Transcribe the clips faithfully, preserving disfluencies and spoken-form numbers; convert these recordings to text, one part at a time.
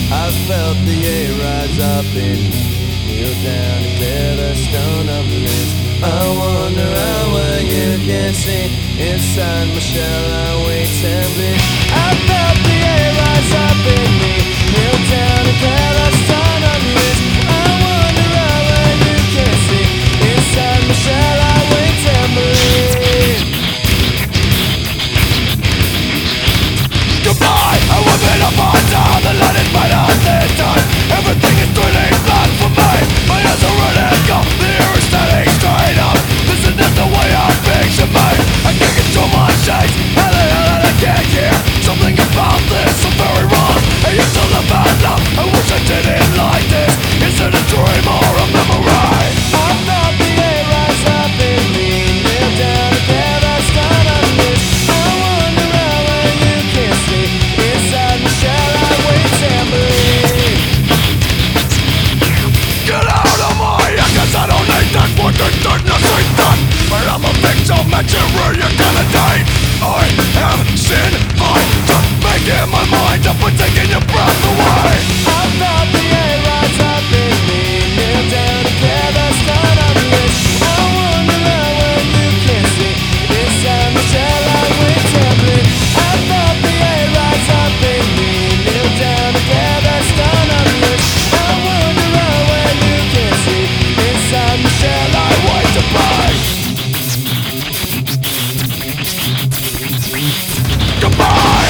I felt the air rise up in me, kneel down and clear the stone of limbs. I wander out where you can see, inside my shell I wait trembling. I felt the air rise up in me, kneel down and clear the stone of limbs. I wander out where you can see, inside my shell I wait trembling. Goodbye, I was made up on down, the light is bright out this time. Everything is turning black for me. My eyes are running cold, the air is standing straight up. This is not the way I picture me. I can't control my shades, and the hell that I can't hear. Something about this is very wrong. I used to live bad love, I wish I didn't like this. Is it a dream or a memory? I felt the air rise up in me, kneel down and clear the stone of limbs. I wander out where you can see, inside my shell I wait trembling. Get out of my head, cause I don't need that. What the darkness ain't done, but I'm a victim material you're gonna die. I have sinned, I'm done making my mind up and taking your breath away. I felt the air rise up in me, kneel down and clear the stone of limbs. I wander out where you can see, inside my shell I wait trembling. I felt the air rise up in me, kneel down and clear the stone of limbs. I wander out where you can see, inside my shell I wait to break. Goodbye.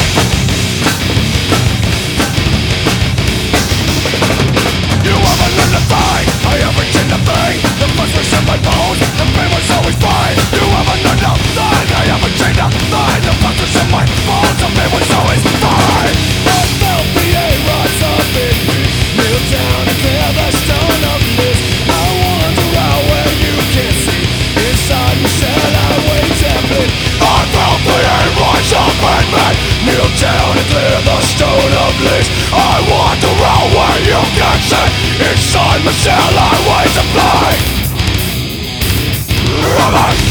You haven't learned a thing, I haven't seen a thing. The first was in my bones, the pain was always fine. You haven't learned a thing, I haven't seen a thing. The first was in my bones, the pain was always fine. I felt the air rise up in me, kneel down and clear the stone of limbs. I wander out where you can see, inside my shell I wait trembling. I felt the air rise up in me, kneel down and clear the stone of limbs. I wander out where you can see, inside my shell I wait to play.